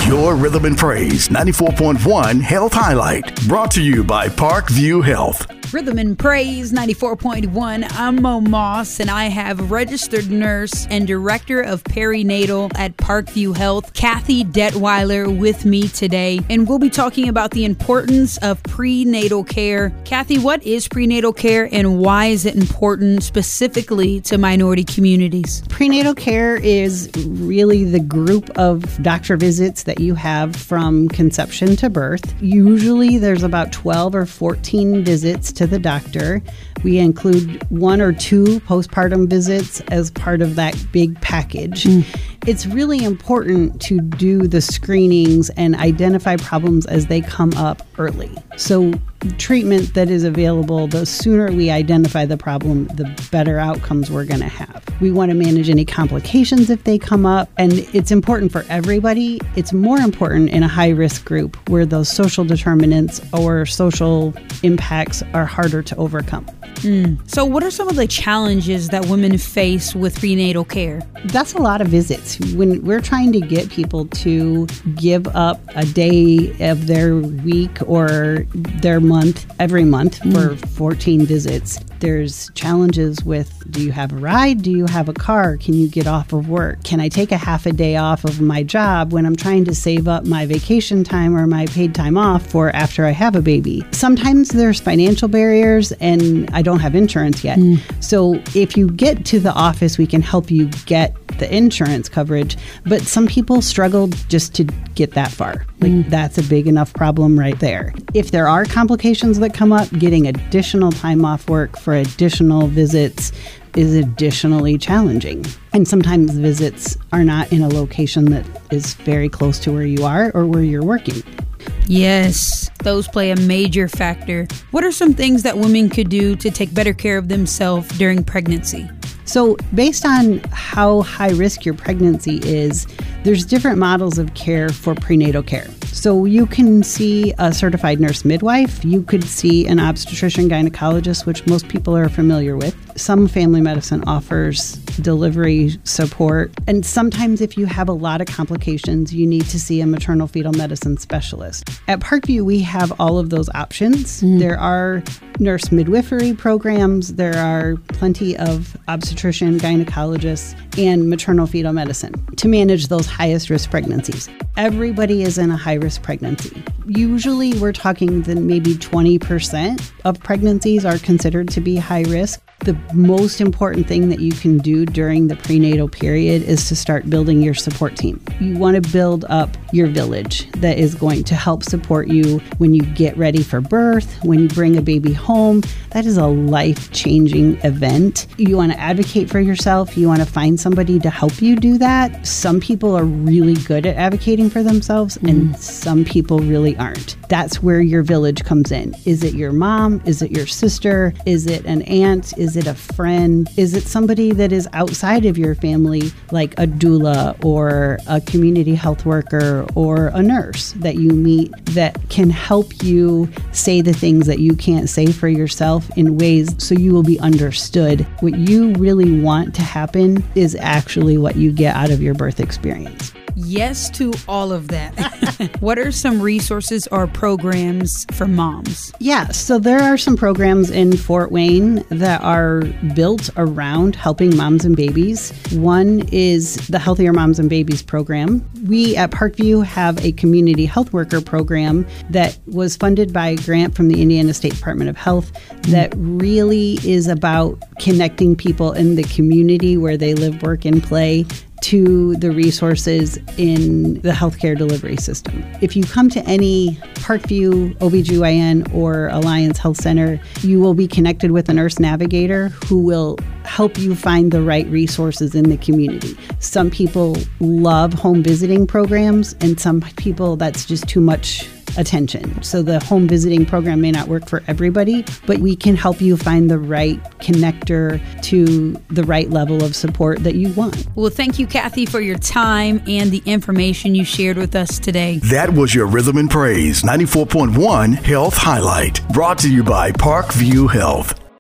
Your Rhythm and Praise 94.1 Health Highlight. Brought to you by Parkview Health. Rhythm and Praise 94.1. I'm Mo Moss, and I have registered nurse and director of perinatal at Parkview Health, Kathy Detweiler, with me today. And we'll be talking about the importance of prenatal care. Kathy, what is prenatal care and why is it important specifically to minority communities? Prenatal care is really the group of doctor visits that you have from conception to birth. Usually there's about 12 or 14 visits to the doctor. We include 1 or 2 postpartum visits as part of that big package. It's really important to do the screenings and identify problems as they come up early. So treatment that is available, the sooner we identify the problem, the better outcomes we're going to have. We want to manage any complications if they come up, and it's important for everybody. It's more important in a high-risk group where those social determinants or social impacts are harder to overcome. So what are some of the challenges that women face with prenatal care? That's a lot of visits. When we're trying to get people to give up a day of their week or their month every month for 14 visits, there's challenges with, do you have a ride? Do you have a car? Can you get off of work? Can I take a half a day off of my job when I'm trying to save up my vacation time or my paid time off for after I have a baby? Sometimes there's financial barriers and I don't have insurance yet. So if you get to the office, we can help you get the insurance coverage, but some people struggle just to get that far. That's a big enough problem right there. If there are complications that come up, getting additional time off work for additional visits is additionally challenging. And sometimes visits are not in a location that is very close to where you are or where you're working. Yes, those play a major factor. What are some things that women could do to take better care of themselves during pregnancy? So based on how high risk your pregnancy is, there's different models of care for prenatal care. So you can see a certified nurse midwife. You could see an obstetrician gynecologist, which most people are familiar with. Some family medicine offers delivery support. And sometimes if you have a lot of complications, you need to see a maternal fetal medicine specialist. At Parkview, we have all of those options. There are nurse midwifery programs. There are plenty of obstetrician, gynecologists, and maternal fetal medicine to manage those highest risk pregnancies. Everybody is in a high risk pregnancy. Usually we're talking that maybe 20% of pregnancies are considered to be high risk. The most important thing that you can do during the prenatal period is to start building your support team. You want to build up your village that is going to help support you when you get ready for birth, when you bring a baby home. That is a life-changing event. You want to advocate for yourself. You want to find somebody to help you do that. Some people are really good at advocating for themselves, and some people really aren't. That's where your village comes in. Is it your mom? Is it your sister? Is it an aunt? Is it a friend? Is it somebody that is outside of your family, like a doula or a community health worker or a nurse that you meet that can help you say the things that you can't say for yourself in ways so you will be understood? What you really want to happen is actually what you get out of your birth experience. Yes to all of that. What are some resources or programs for moms? Yeah, so there are some programs in Fort Wayne that are built around helping moms and babies. One is the Healthier Moms and Babies program. We at Parkview have a community health worker program that was funded by a grant from the Indiana State Department of Health that really is about connecting people in the community where they live, work, and play to the resources in the healthcare delivery system. If you come to any Parkview OBGYN or Alliance Health Center, you will be connected with a nurse navigator who will help you find the right resources in the community. Some people love home visiting programs, and some people that's just too much attention. So the home visiting program may not work for everybody, but we can help you find the right connector to the right level of support that you want. Well, thank you, Kathy, for your time and the information you shared with us today. That was your Rhythm and Praise 94.1 Health Highlight, brought to you by Parkview Health.